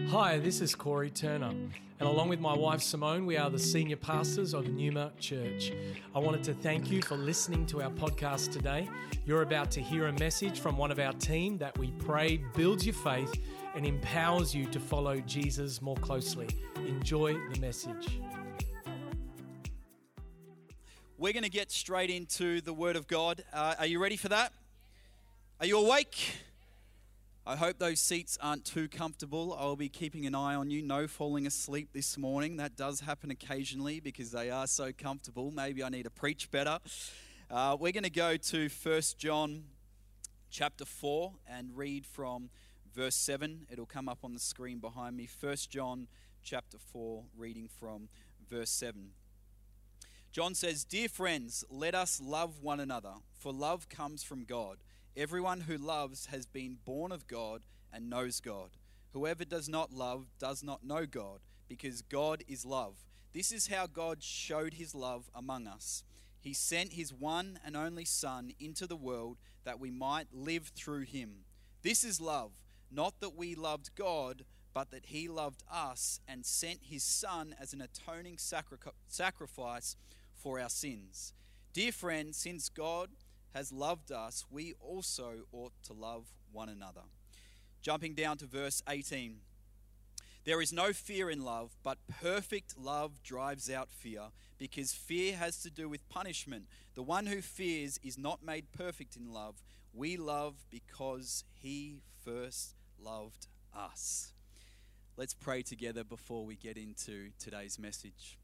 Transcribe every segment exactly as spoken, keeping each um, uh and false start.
Hi, this is Corey Turner, and along with my wife Simone, we are the senior pastors of Numa Church. I wanted to thank you for listening to our podcast today. You're about to hear a message from one of our team that we pray builds your faith and empowers you to follow Jesus more closely. Enjoy the message. We're going to get straight into the Word of God. Uh, are you ready for that? Are you awake? I hope those seats aren't too comfortable. I'll be keeping an eye on you. No falling asleep this morning. That does happen occasionally because they are so comfortable. Maybe I need to preach better. Uh, we're going to go to First John chapter four and read from verse seven. It'll come up on the screen behind me. First John chapter four, reading from verse seven. John says, "Dear friends, let us love one another, for love comes from God. Everyone who loves has been born of God and knows God. Whoever does not love does not know God, because God is love. This is how God showed his love among us. He sent his one and only Son into the world that we might live through him. This is love, not that we loved God, but that he loved us and sent his Son as an atoning sacri- sacrifice for our sins. Dear friends, since God has loved us, we also ought to love one another." Jumping down to verse eighteen. "There is no fear in love, but perfect love drives out fear, because fear has to do with punishment. The one who fears is not made perfect in love. We love because he first loved us." Let's pray together before we get into today's message.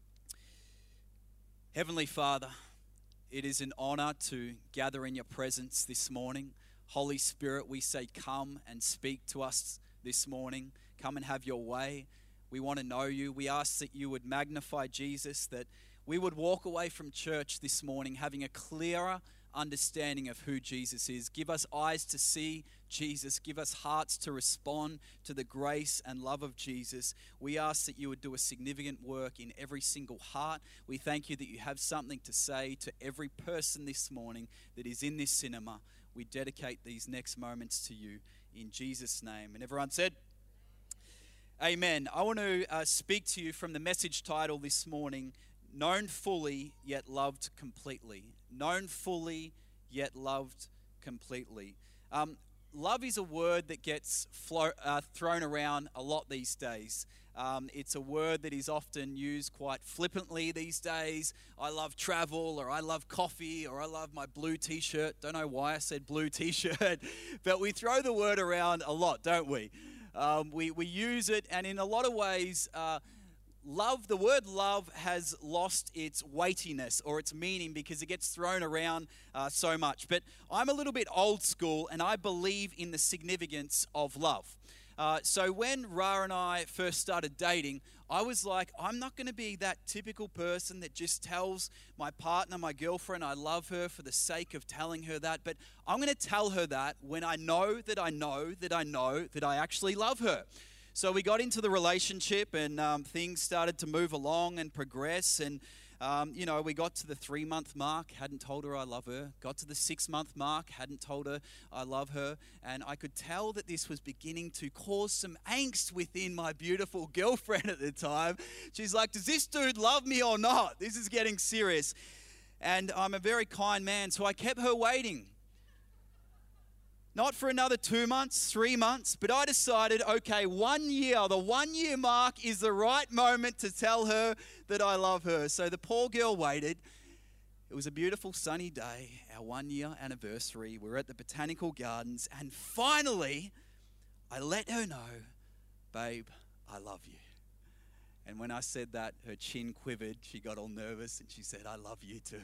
Heavenly Father, it is an honor to gather in your presence this morning. Holy Spirit, we say come and speak to us this morning. Come and have your way. We want to know you. We ask that you would magnify Jesus, that we would walk away from church this morning having a clearer understanding of who Jesus is. Give us eyes to see Jesus. Give us hearts to respond to the grace and love of Jesus. We ask that you would do a significant work in every single heart. We thank you that you have something to say to every person this morning that is in this cinema. We dedicate these next moments to you in Jesus' name. And everyone said, Amen. I want to uh, speak to you from the message title this morning, Known Fully Yet Loved Completely. Known fully yet loved completely. Um, love is a word that gets flo- uh, thrown around a lot these days. Um, it's a word that is often used quite flippantly these days. I love travel, or I love coffee, or I love my blue t-shirt. Don't know why I said blue t-shirt, but we throw the word around a lot, don't we? Um, we, we use it, and in a lot of ways, uh, Love, the word love has lost its weightiness or its meaning because it gets thrown around uh, so much. But I'm a little bit old school, and I believe in the significance of love. Uh, so when Ra and I first started dating, I was like, I'm not going to be that typical person that just tells my partner, my girlfriend, I love her for the sake of telling her that. But I'm going to tell her that when I know that I know that I know that I actually love her. So we got into the relationship, and um, things started to move along and progress. And, um, you know, we got to the three-month mark, hadn't told her I love her. Got to the six-month mark, hadn't told her I love her. And I could tell that this was beginning to cause some angst within my beautiful girlfriend at the time. She's like, does this dude love me or not? This is getting serious. And I'm a very kind man, so I kept her waiting. Not for another two months, three months, but I decided, okay, one year, the one year mark is the right moment to tell her that I love her. So the poor girl waited. It was a beautiful sunny day, our one year anniversary. We were at the Botanical Gardens, and finally, I let her know, babe, I love you. And when I said that, her chin quivered. She got all nervous, and she said, I love you too.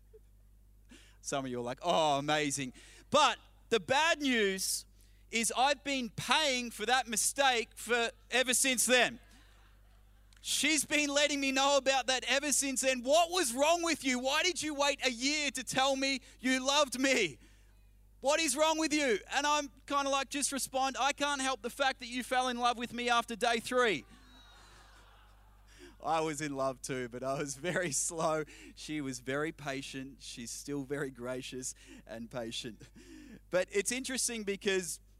Some of you are like, oh, amazing. But the bad news is I've been paying for that mistake for ever since then. She's been letting me know about that ever since then. What was wrong with you? Why did you wait a year to tell me you loved me? What is wrong with you? And I'm kind of like, just respond, I can't help the fact that you fell in love with me after day three. I was in love too, but I was very slow. She was very patient. She's still very gracious and patient. But it's interesting because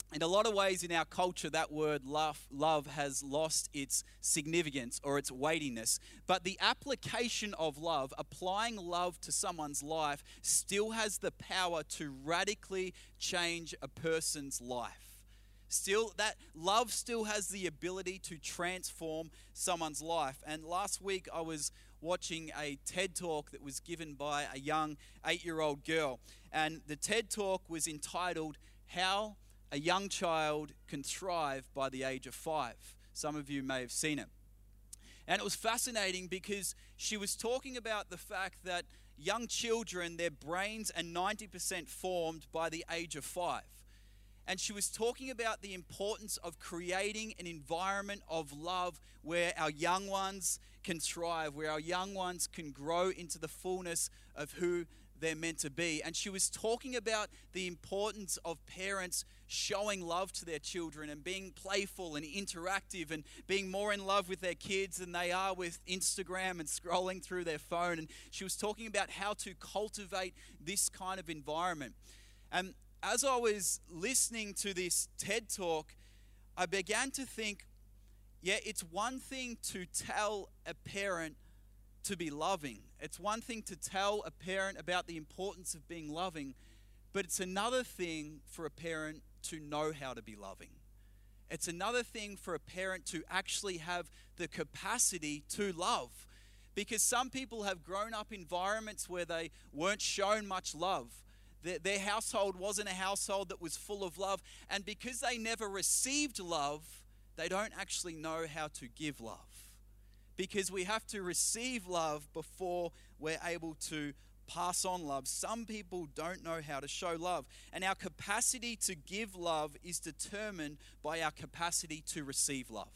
In a lot of ways in our culture, that word love, love has lost its significance or its weightiness. But the application of love, applying love to someone's life, still has the power to radically change a person's life. Still, that love still has the ability to transform someone's life. And last week I was watching a TED Talk that was given by a young eight-year-old girl. And the TED Talk was entitled, How a Young Child Can Thrive by the Age of Five. Some of you may have seen it. And it was fascinating because she was talking about the fact that young children, their brains are ninety percent formed by the age of five. And she was talking about the importance of creating an environment of love where our young ones can thrive, where our young ones can grow into the fullness of who they're meant to be. And she was talking about the importance of parents showing love to their children and being playful and interactive and being more in love with their kids than they are with Instagram and scrolling through their phone. And she was talking about how to cultivate this kind of environment. And as I was listening to this TED Talk, I began to think, yeah, it's one thing to tell a parent to be loving. It's one thing to tell a parent about the importance of being loving, but it's another thing for a parent to know how to be loving. It's another thing for a parent to actually have the capacity to love. Because some people have grown up in environments where they weren't shown much love. Their, their household wasn't a household that was full of love. And because they never received love, they don't actually know how to give love. Because we have to receive love before we're able to pass on love. Some people don't know how to show love. And our capacity to give love is determined by our capacity to receive love.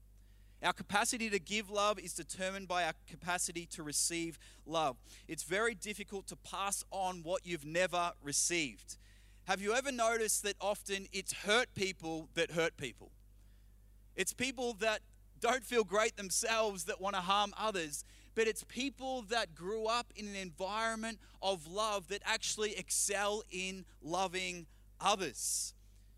Our capacity to give love is determined by our capacity to receive love. It's very difficult to pass on what you've never received. Have you ever noticed that often it's hurt people that hurt people? It's people that don't feel great themselves that want to harm others, but it's people that grew up in an environment of love that actually excel in loving others.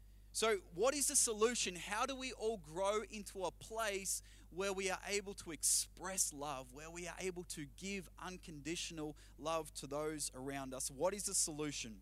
So what is the solution? How do we all grow into a place where we are able to express love, where we are able to give unconditional love to those around us? What is the solution?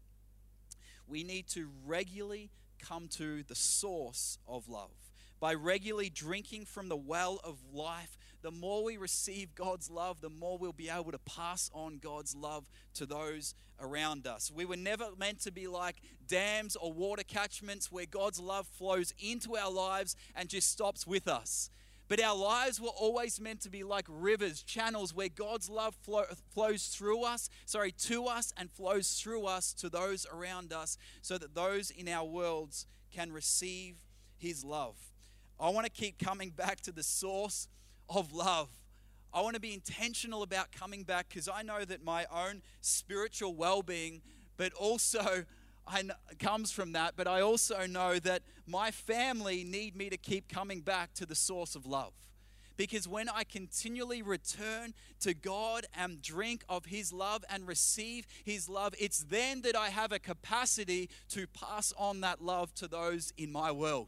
We need to regularly come to the source of love. By regularly drinking from the well of life, the more we receive God's love, the more we'll be able to pass on God's love to those around us. We were never meant to be like dams or water catchments where God's love flows into our lives and just stops with us. But our lives were always meant to be like rivers, channels where God's love flow, flows through us, sorry, to us and flows through us to those around us so that those in our worlds can receive His love. I want to keep coming back to the source of love. I want to be intentional about coming back because I know that my own spiritual well-being, but also I know, comes from that, but I also know that my family need me to keep coming back to the source of love. Because when I continually return to God and drink of His love and receive His love, it's then that I have a capacity to pass on that love to those in my world.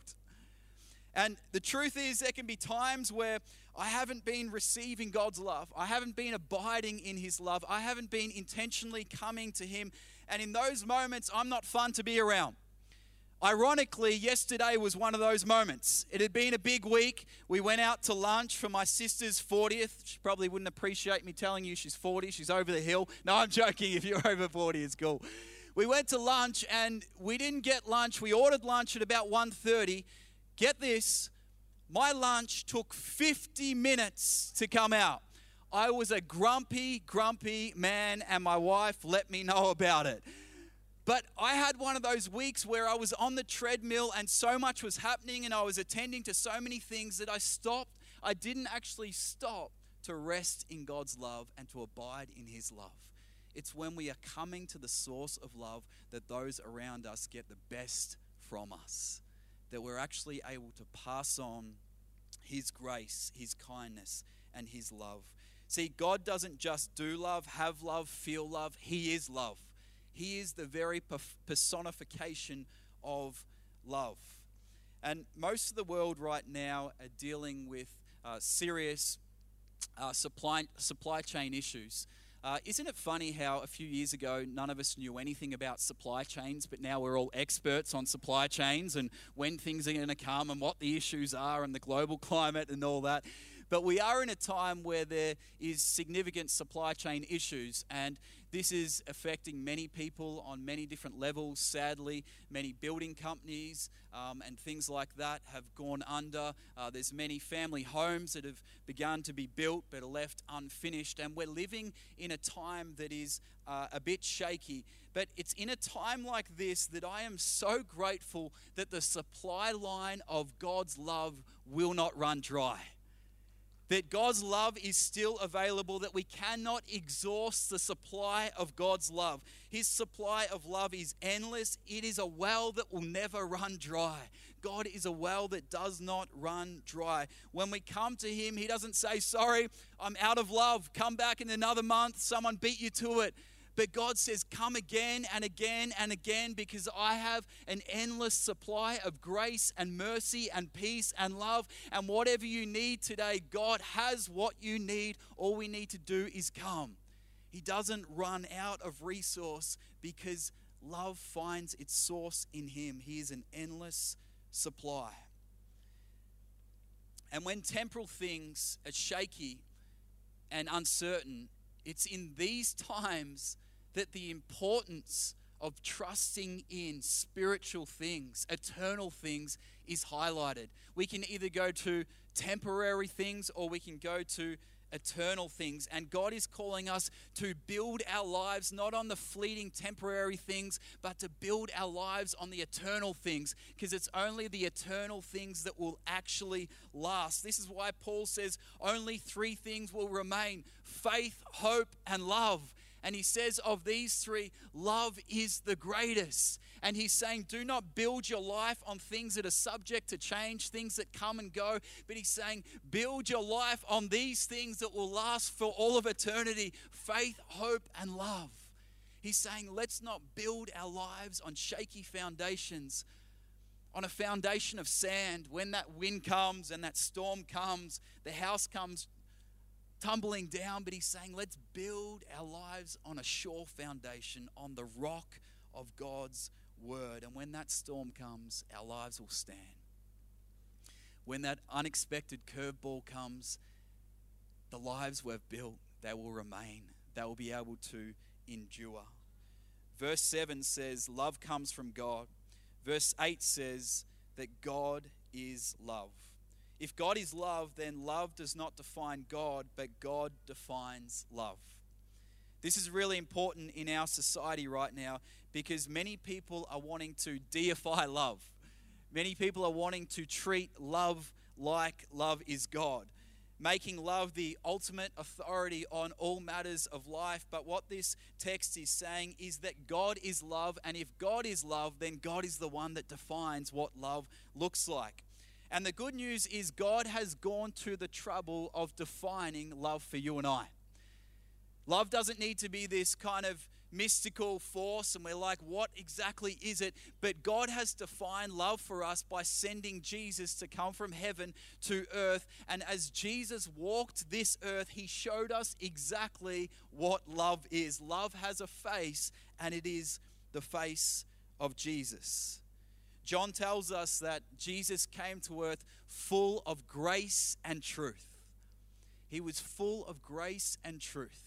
And the truth is, there can be times where I haven't been receiving God's love. I haven't been abiding in His love. I haven't been intentionally coming to Him. And in those moments, I'm not fun to be around. Ironically, yesterday was one of those moments. It had been a big week. We went out to lunch for my sister's fortieth. She probably wouldn't appreciate me telling you she's forty. She's over the hill. No, I'm joking. If you're over forty, it's cool. We went to lunch and we didn't get lunch. We ordered lunch at about one thirty. Get this, my lunch took fifty minutes to come out. I was a grumpy, grumpy man, and my wife let me know about it. But I had one of those weeks where I was on the treadmill and so much was happening and I was attending to so many things that I stopped. I didn't actually stop to rest in God's love and to abide in His love. It's when we are coming to the source of love that those around us get the best from us. That we're actually able to pass on His grace, His kindness, and His love. See, God doesn't just do love, have love, feel love. He is love. He is the very personification of love. And most of the world right now are dealing with uh, serious uh, supply supply chain issues. Uh, isn't it funny how a few years ago none of us knew anything about supply chains, but now we're all experts on supply chains and when things are going to come and what the issues are and the global climate and all that. But we are in a time where there is significant supply chain issues, and this is affecting many people on many different levels. Sadly, many building companies um, and things like that have gone under. Uh, there's many family homes that have begun to be built but are left unfinished, and we're living in a time that is uh, a bit shaky. But it's in a time like this that I am so grateful that the supply line of God's love will not run dry. That God's love is still available, that we cannot exhaust the supply of God's love. His supply of love is endless. It is a well that will never run dry. God is a well that does not run dry. When we come to Him, He doesn't say, sorry, I'm out of love. Come back in another month. Someone beat you to it. But God says, come again and again and again, because I have an endless supply of grace and mercy and peace and love. And whatever you need today, God has what you need. All we need to do is come. He doesn't run out of resource because love finds its source in Him. He is an endless supply. And when temporal things are shaky and uncertain, it's in these times that the importance of trusting in spiritual things, eternal things, is highlighted. We can either go to temporary things or we can go to eternal things. And God is calling us to build our lives not on the fleeting temporary things, but to build our lives on the eternal things, because it's only the eternal things that will actually last. This is why Paul says only three things will remain: faith, hope, and love. And he says of these three, love is the greatest. And he's saying, do not build your life on things that are subject to change, things that come and go. But he's saying, build your life on these things that will last for all of eternity: faith, hope, and love. He's saying, let's not build our lives on shaky foundations, on a foundation of sand. When that wind comes and that storm comes, the house comes tumbling down. But he's saying, let's build our lives on a sure foundation, on the rock of God's word. And when that storm comes, our lives will stand. When that unexpected curveball comes, the lives we've built, they will remain. They will be able to endure. Verse seven says, love comes from God. Verse eight says that God is love. If God is love, then love does not define God, but God defines love. This is really important in our society right now, because many people are wanting to deify love. Many people are wanting to treat love like love is God, making love the ultimate authority on all matters of life. But what this text is saying is that God is love, and if God is love, then God is the one that defines what love looks like. And the good news is God has gone to the trouble of defining love for you and I. Love doesn't need to be this kind of mystical force, and we're like, what exactly is it? But God has defined love for us by sending Jesus to come from heaven to earth. And as Jesus walked this earth, He showed us exactly what love is. Love has a face, and it is the face of Jesus. John tells us that Jesus came to earth full of grace and truth. He was full of grace and truth.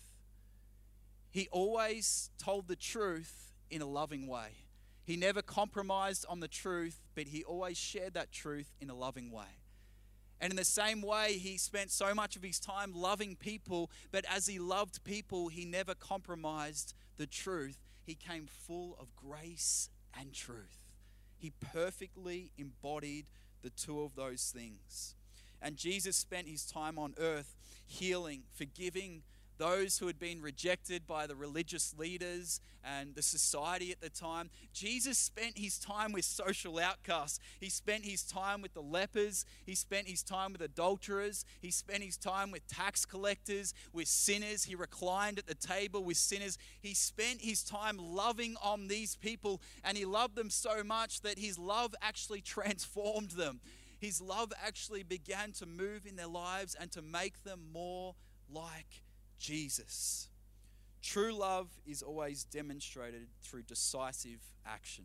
He always told the truth in a loving way. He never compromised on the truth, but He always shared that truth in a loving way. And in the same way, He spent so much of His time loving people, but as He loved people, He never compromised the truth. He came full of grace and truth. He perfectly embodied the two of those things. And Jesus spent His time on earth healing, forgiving, those who had been rejected by the religious leaders and the society at the time. Jesus spent his time with social outcasts. He spent his time with the lepers. He spent his time with adulterers. He spent his time with tax collectors, with sinners. He reclined at the table with sinners. He spent his time loving on these people, and he loved them so much that his love actually transformed them. His love actually began to move in their lives and to make them more like Jesus. True love is always demonstrated through decisive action.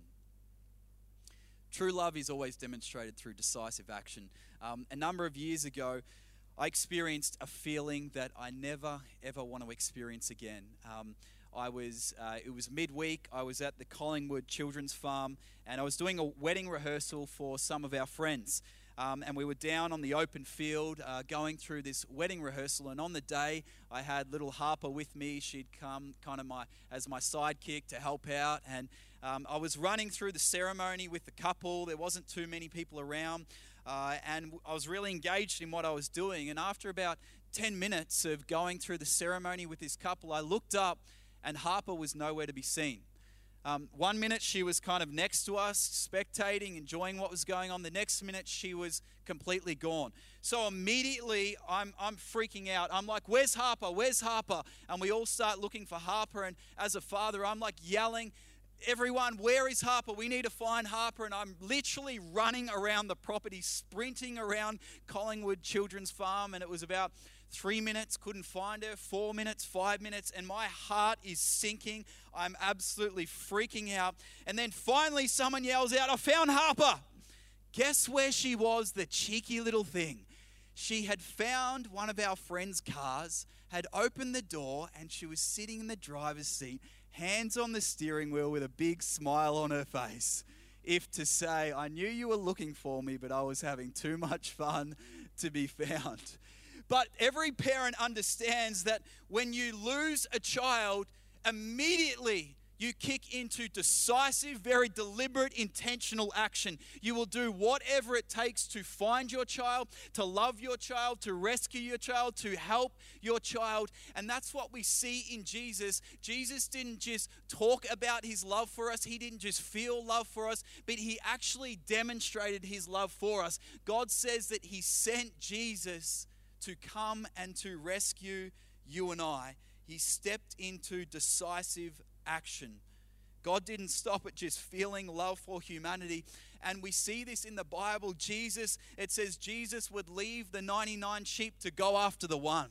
True love is always demonstrated through decisive action. Um, a number of years ago, I experienced a feeling that I never, ever want to experience again. Um, I was, uh, it was midweek. I was at the Collingwood Children's Farm, and I was doing a wedding rehearsal for some of our friends. Um, and we were down on the open field uh, going through this wedding rehearsal. And on the day, I had little Harper with me. She'd come kind of my as my sidekick to help out. And um, I was running through the ceremony with the couple. There wasn't too many people around. Uh, and I was really engaged in what I was doing. And after about ten minutes of going through the ceremony with this couple, I looked up and Harper was nowhere to be seen. Um, one minute she was kind of next to us, spectating, enjoying what was going on. The next minute she was completely gone. So immediately I'm I'm freaking out. I'm like, where's Harper? Where's Harper? And we all start looking for Harper. And as a father, I'm like yelling, everyone, where is Harper? We need to find Harper. And I'm literally running around the property, sprinting around Collingwood Children's Farm. And it was about three minutes, couldn't find her, four minutes, five minutes, and my heart is sinking. I'm absolutely freaking out. And then finally someone yells out, I found Harper. Guess where she was, the cheeky little thing? She had found one of our friends' cars, had opened the door, and she was sitting in the driver's seat, hands on the steering wheel with a big smile on her face. If to say, I knew you were looking for me, but I was having too much fun to be found. But every parent understands that when you lose a child, immediately you kick into decisive, very deliberate, intentional action. You will do whatever it takes to find your child, to love your child, to rescue your child, to help your child. And that's what we see in Jesus. Jesus didn't just talk about his love for us. He didn't just feel love for us, but he actually demonstrated his love for us. God says that he sent Jesus to come and to rescue you and I. He stepped into decisive action. God didn't stop at just feeling love for humanity. And we see this in the Bible. Jesus, it says Jesus would leave the ninety-nine sheep to go after the one.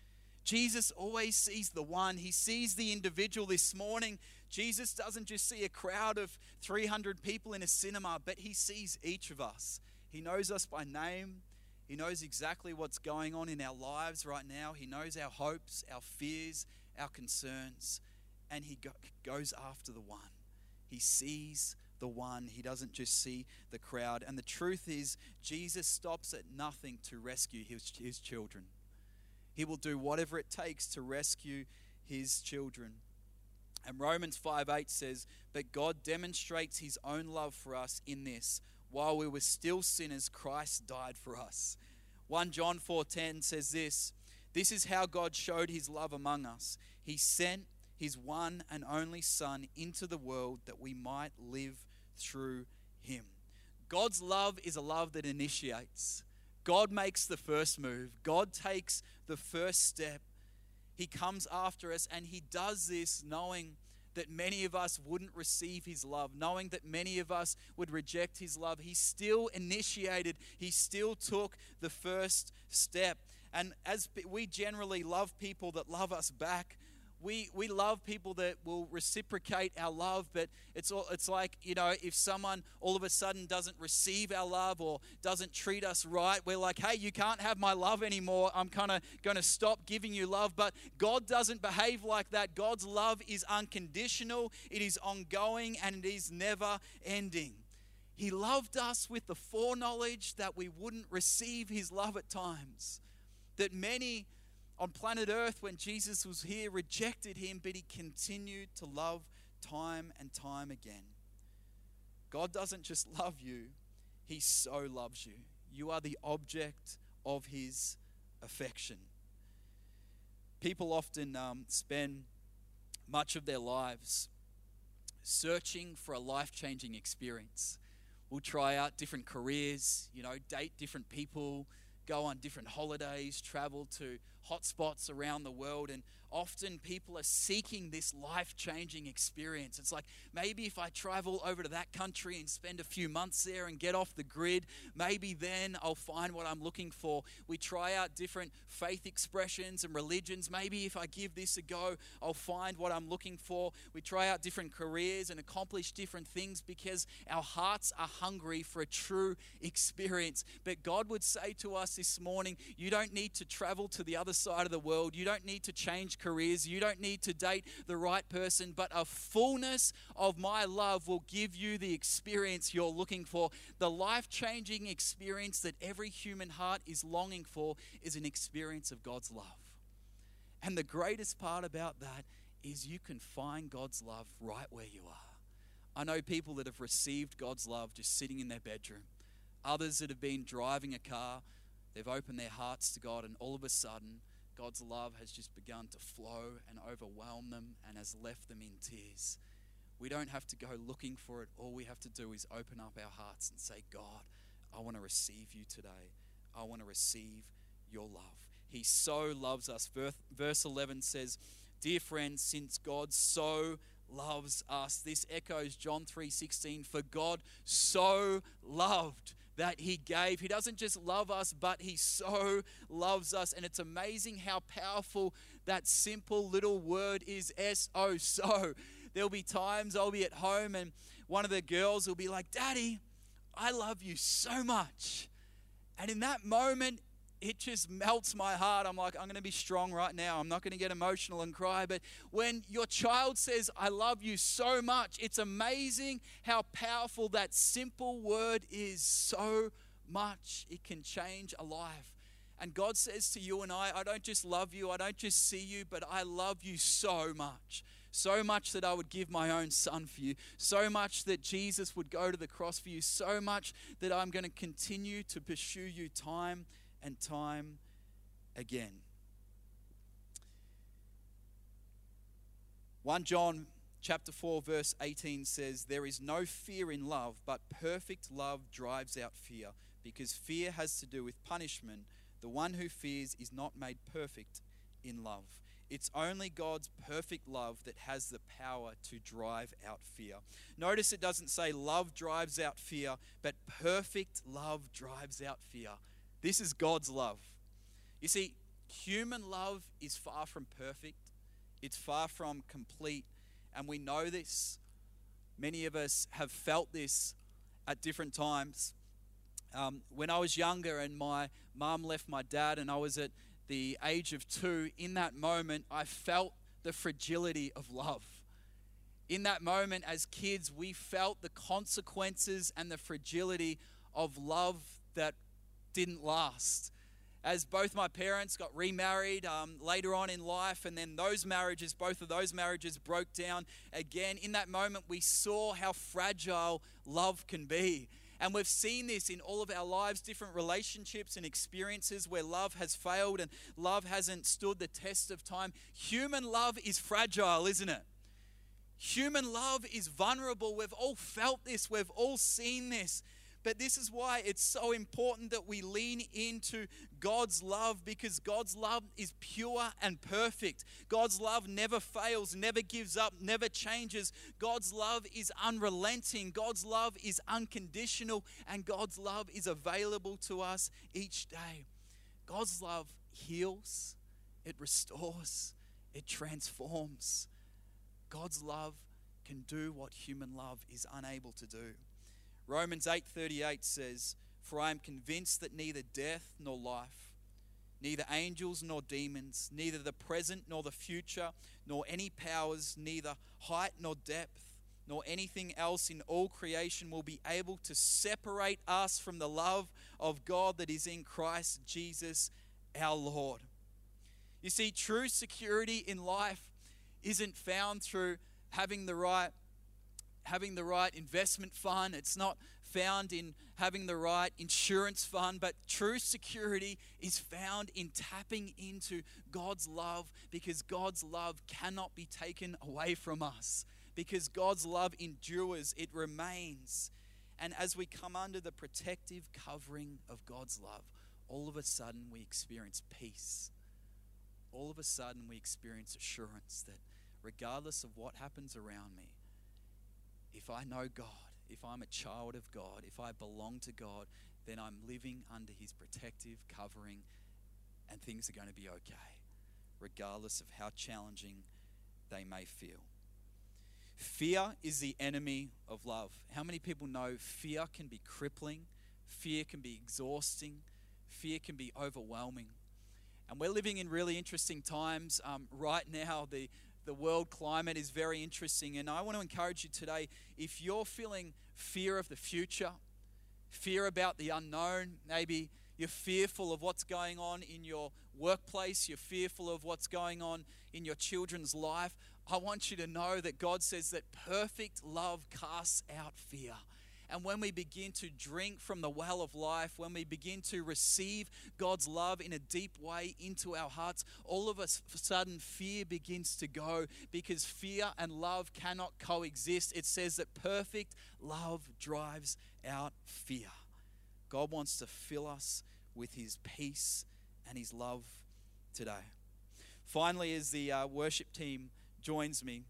Jesus always sees the one. He sees the individual. This morning, Jesus doesn't just see a crowd of three hundred people in a cinema, but he sees each of us. He knows us by name. He knows exactly what's going on in our lives right now. He knows our hopes, our fears, our concerns. And he go- goes after the one. He sees the one. He doesn't just see the crowd. And the truth is, Jesus stops at nothing to rescue his, his children. He will do whatever it takes to rescue his children. And Romans five eight says, but God demonstrates his own love for us in this. While we were still sinners, Christ died for us. First John four ten says this, this is how God showed his love among us. He sent his one and only Son into the world that we might live through him. God's love is a love that initiates. God makes the first move. God takes the first step. He comes after us, and he does this knowing that many of us wouldn't receive his love, knowing that many of us would reject his love. He still initiated, he still took the first step. And as we generally love people that love us back, we we love people that will reciprocate our love, but it's all, it's like, you know, if someone all of a sudden doesn't receive our love or doesn't treat us right, we're like, hey, you can't have my love anymore. I'm kind of going to stop giving you love. But God doesn't behave like that. God's love is unconditional, it is ongoing, and it is never ending. He loved us with the foreknowledge that we wouldn't receive his love at times, that many on planet Earth, when Jesus was here, rejected him, but he continued to love time and time again. God doesn't just love you, he so loves you. You are the object of his affection. People often um, spend much of their lives searching for a life-changing experience. We'll try out different careers, you know, date different people, go on different holidays, travel to hotspots around the world, and often people are seeking this life-changing experience. It's like, maybe if I travel over to that country and spend a few months there and get off the grid, maybe then I'll find what I'm looking for. We try out different faith expressions and religions. Maybe if I give this a go, I'll find what I'm looking for. We try out different careers and accomplish different things because our hearts are hungry for a true experience. But God would say to us this morning, you don't need to travel to the other side of the world. You don't need to change careers. You don't need to date the right person, but a fullness of my love will give you the experience you're looking for. The life-changing experience that every human heart is longing for is an experience of God's love. And the greatest part about that is you can find God's love right where you are. I know people that have received God's love just sitting in their bedroom. Others that have been driving a car, they've opened their hearts to God, and all of a sudden, God's love has just begun to flow and overwhelm them and has left them in tears. We don't have to go looking for it. All we have to do is open up our hearts and say, God, I want to receive you today. I want to receive your love. He so loves us. Verse eleven says, dear friends, since God so loves us, this echoes John three sixteen, for God so loved that he gave. He doesn't just love us, but he so loves us. And it's amazing how powerful that simple little word is, S O, so. There'll be times I'll be at home and one of the girls will be like, Daddy, I love you so much. And in that moment, it just melts my heart. I'm like, I'm going to be strong right now. I'm not going to get emotional and cry. But when your child says, I love you so much, it's amazing how powerful that simple word is. So much it can change a life. And God says to you and I, I don't just love you, I don't just see you, but I love you so much. So much that I would give my own son for you. So much that Jesus would go to the cross for you. So much that I'm going to continue to pursue you time and time again. First John chapter four verse eighteen says, there is no fear in love, but perfect love drives out fear, because fear has to do with punishment. The one who fears is not made perfect in love. It's only God's perfect love that has the power to drive out fear. Notice it doesn't say love drives out fear, but perfect love drives out fear. This is God's love. You see, human love is far from perfect. It's far from complete. And we know this. Many of us have felt this at different times. Um, when I was younger and my mum left my dad and I was at the age of two, in that moment, I felt the fragility of love. In that moment, as kids, we felt the consequences and the fragility of love that didn't last. As both my parents got remarried um, later on in life, and then those marriages, both of those marriages broke down again. In that moment, we saw how fragile love can be. And we've seen this in all of our lives, different relationships and experiences where love has failed and love hasn't stood the test of time. Human love is fragile, isn't it? Human love is vulnerable. We've all felt this. We've all seen this. But this is why it's so important that we lean into God's love, because God's love is pure and perfect. God's love never fails, never gives up, never changes. God's love is unrelenting. God's love is unconditional, and God's love is available to us each day. God's love heals, it restores, it transforms. God's love can do what human love is unable to do. Romans eight thirty-eight says, for I am convinced that neither death nor life, neither angels nor demons, neither the present nor the future, nor any powers, neither height nor depth, nor anything else in all creation will be able to separate us from the love of God that is in Christ Jesus our Lord. You see, true security in life isn't found through having the right having the right investment fund. It's not found in having the right insurance fund, but true security is found in tapping into God's love, because God's love cannot be taken away from us. Because God's love endures, it remains. And as we come under the protective covering of God's love, all of a sudden we experience peace. All of a sudden we experience assurance that regardless of what happens around me, if I know God, if I'm a child of God, if I belong to God, then I'm living under his protective covering, and things are going to be okay, regardless of how challenging they may feel. Fear is the enemy of love. How many people know fear can be crippling? Fear can be exhausting. Fear can be overwhelming. And we're living in really interesting times. Um, right now, the, the world climate is very interesting. And I want to encourage you today, if you're feeling fear of the future, fear about the unknown, maybe you're fearful of what's going on in your workplace, you're fearful of what's going on in your children's life, I want you to know that God says that perfect love casts out fear. And when we begin to drink from the well of life, when we begin to receive God's love in a deep way into our hearts, all of a sudden fear begins to go, because fear and love cannot coexist. It says that perfect love drives out fear. God wants to fill us with his peace and his love today. Finally, as the uh, worship team joins me,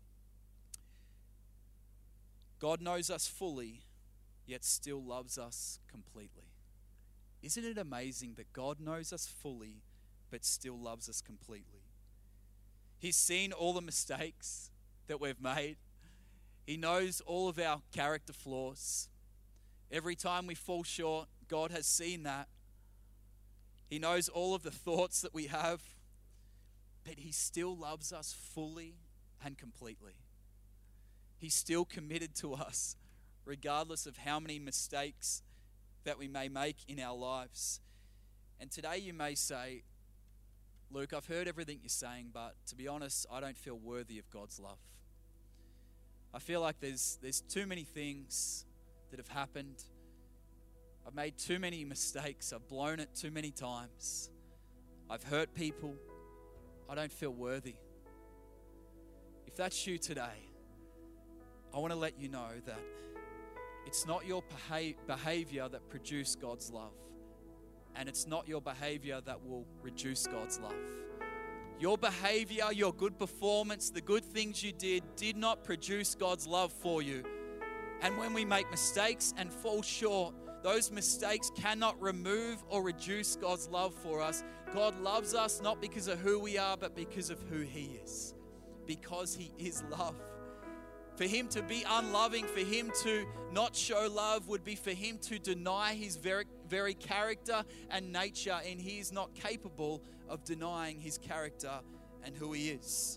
God knows us fully, yet still loves us completely. Isn't it amazing that God knows us fully, but still loves us completely? He's seen all the mistakes that we've made. He knows all of our character flaws. Every time we fall short, God has seen that. He knows all of the thoughts that we have, but he still loves us fully and completely. He's still committed to us, regardless of how many mistakes that we may make in our lives. And today you may say, Luke, I've heard everything you're saying, but to be honest, I don't feel worthy of God's love. I feel like there's there's too many things that have happened. I've made too many mistakes. I've blown it too many times. I've hurt people. I don't feel worthy. If that's you today, I want to let you know that it's not your behavior that produced God's love, and it's not your behavior that will reduce God's love. Your behavior, your good performance, the good things you did, did not produce God's love for you. And when we make mistakes and fall short, those mistakes cannot remove or reduce God's love for us. God loves us not because of who we are, but because of who he is. Because he is love. For him to be unloving, for him to not show love, would be for him to deny his very, very character and nature, and he is not capable of denying his character and who he is.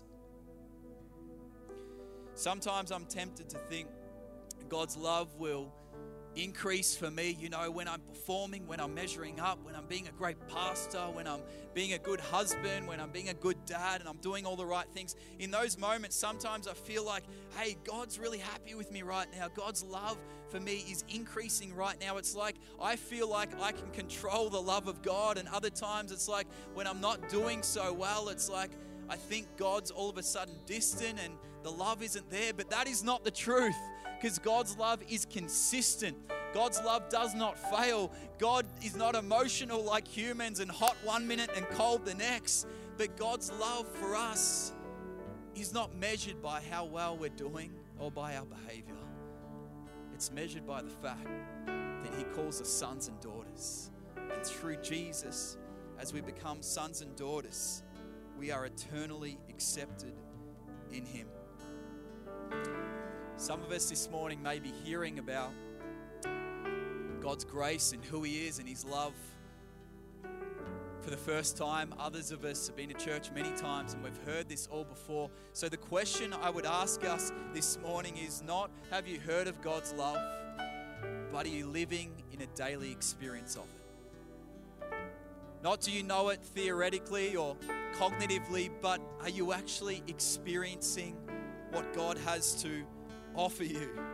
Sometimes I'm tempted to think God's love will increase for me, you know, when I'm performing, when I'm measuring up, when I'm being a great pastor, when I'm being a good husband, when I'm being a good dad and I'm doing all the right things. In those moments, sometimes I feel like, hey, God's really happy with me right now. God's love for me is increasing right now. It's like I feel like I can control the love of God, and other times it's like when I'm not doing so well, it's like I think God's all of a sudden distant and the love isn't there. But that is not the truth, because God's love is consistent. God's love does not fail. God is not emotional like humans and hot one minute and cold the next. But God's love for us is not measured by how well we're doing or by our behavior. It's measured by the fact that he calls us sons and daughters. And through Jesus, as we become sons and daughters, we are eternally accepted in him. Some of us this morning may be hearing about God's grace and who he is and his love for the first time. Others of us have been to church many times and we've heard this all before. So the question I would ask us this morning is not, have you heard of God's love, but are you living in a daily experience of it? Not do you know it theoretically or cognitively, but are you actually experiencing what God has to offer you? Are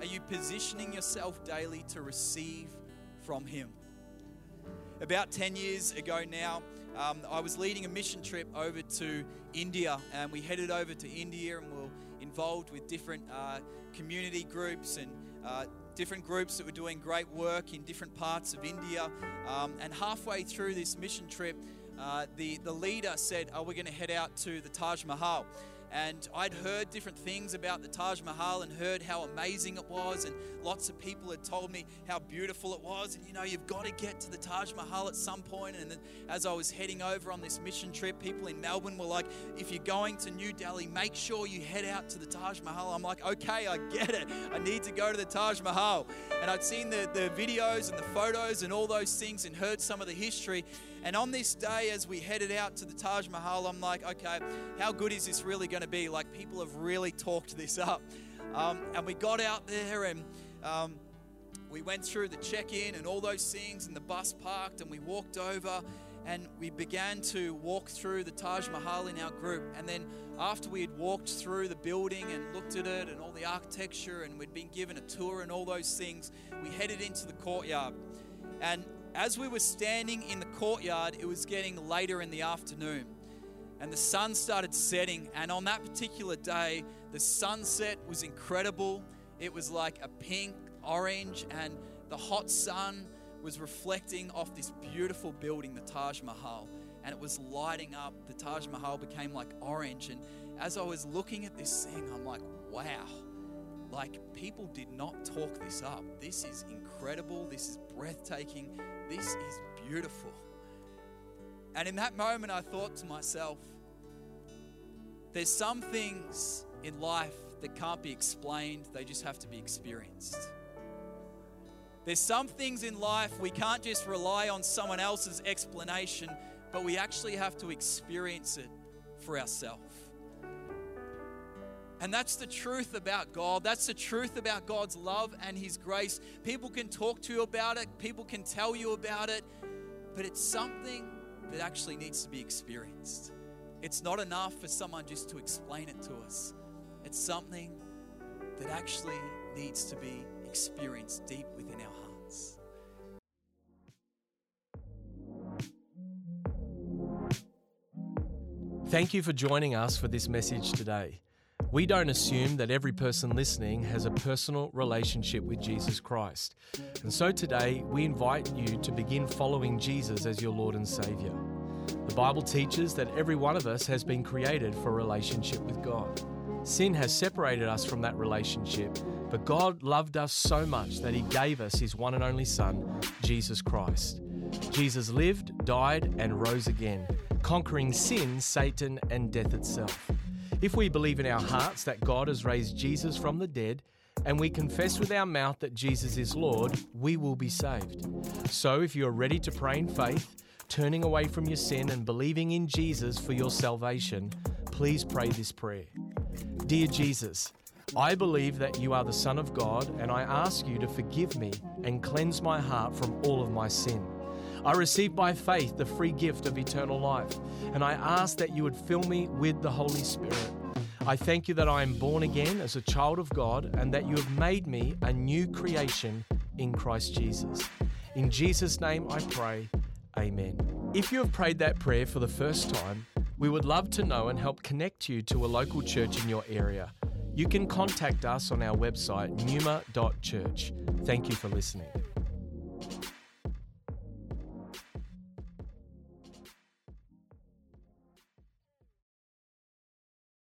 Are you positioning yourself daily to receive from Him? About ten years ago now, um, I was leading a mission trip over to India, and we headed over to India and we were involved with different uh, community groups and uh, different groups that were doing great work in different parts of India. Um, and halfway through this mission trip, uh, the, the leader said, oh, we're going to head out to the Taj Mahal. And I'd heard different things about the Taj Mahal and heard how amazing it was, and lots of people had told me how beautiful it was, and you know, you've got to get to the Taj Mahal at some point. And then as I was heading over on this mission trip, people in Melbourne were like, if you're going to New Delhi, make sure you head out to the Taj Mahal. I'm like, okay, I get it. I need to go to the Taj Mahal. And I'd seen the, the videos and the photos and all those things and heard some of the history. And on this day, as we headed out to the Taj Mahal, I'm like, okay, how good is this really going to be? Like, people have really talked this up. Um, and we got out there and um, we went through the check-in and all those things, and the bus parked, and we walked over and we began to walk through the Taj Mahal in our group. And then after we had walked through the building and looked at it and all the architecture, and we'd been given a tour and all those things, we headed into the courtyard. And as we were standing in the courtyard, it was getting later in the afternoon, and the sun started setting. And on that particular day, the sunset was incredible. It was like a pink, orange, and the hot sun was reflecting off this beautiful building, the Taj Mahal, and it was lighting up. The Taj Mahal became like orange. And as I was looking at this thing, I'm like, wow. Like, people did not talk this up. This is incredible. This is breathtaking. This is beautiful. And in that moment, I thought to myself, there's some things in life that can't be explained. They just have to be experienced. There's some things in life we can't just rely on someone else's explanation, but we actually have to experience it for ourselves. And that's the truth about God. That's the truth about God's love and His grace. People can talk to you about it. People can tell you about it. But it's something that actually needs to be experienced. It's not enough for someone just to explain it to us. It's something that actually needs to be experienced deep within our hearts. Thank you for joining us for this message today. We don't assume that every person listening has a personal relationship with Jesus Christ. And so today, we invite you to begin following Jesus as your Lord and Savior. The Bible teaches that every one of us has been created for a relationship with God. Sin has separated us from that relationship, but God loved us so much that He gave us His one and only Son, Jesus Christ. Jesus lived, died, and rose again, conquering sin, Satan, and death itself. If we believe in our hearts that God has raised Jesus from the dead, and we confess with our mouth that Jesus is Lord, we will be saved. So if you are ready to pray in faith, turning away from your sin and believing in Jesus for your salvation, please pray this prayer. Dear Jesus, I believe that you are the Son of God, and I ask you to forgive me and cleanse my heart from all of my sin. I receive by faith the free gift of eternal life, and I ask that you would fill me with the Holy Spirit. I thank you that I am born again as a child of God, and that you have made me a new creation in Christ Jesus. In Jesus' name I pray, amen. If you have prayed that prayer for the first time, we would love to know and help connect you to a local church in your area. You can contact us on our website, numa dot church. Thank you for listening.